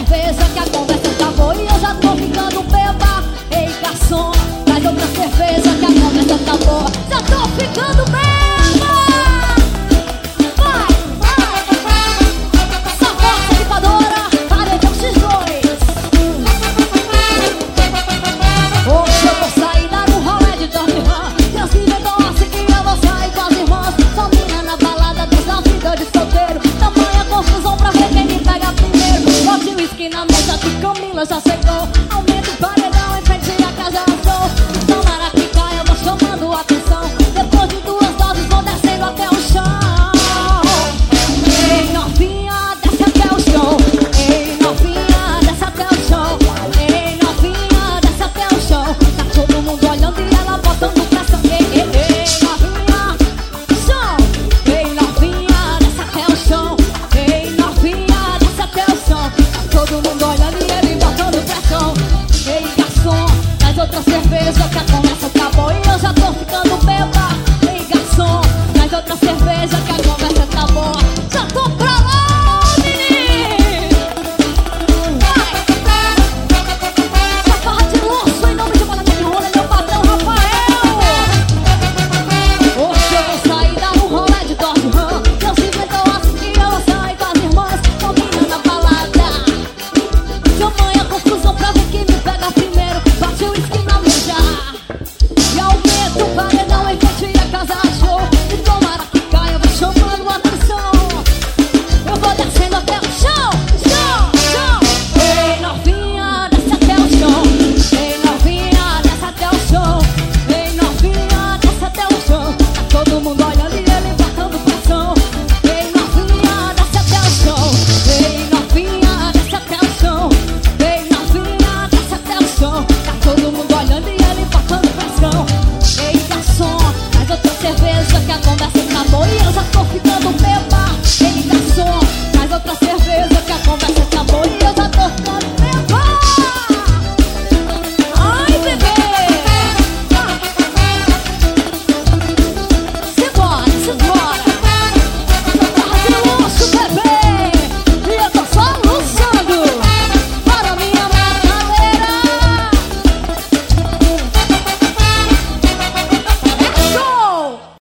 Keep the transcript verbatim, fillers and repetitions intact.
cerveja que a conversa acabou e eu já tô ficando beba. Ei, garçom, traz outra cerveja que a conversa acabou. Já tô ficando beba. Vai, vai. Essa força equipadora, paredão xis dois. Hoje eu vou sair dar um rolê de Dom Juan. Deus me perdoe que eu vou sair com as irmãs. Só mina na balada, Deus na vida de solteiro. Tamanha confusão pra ver quem me pega primeiro. Bote o uísque na mesa que Camila já chegou.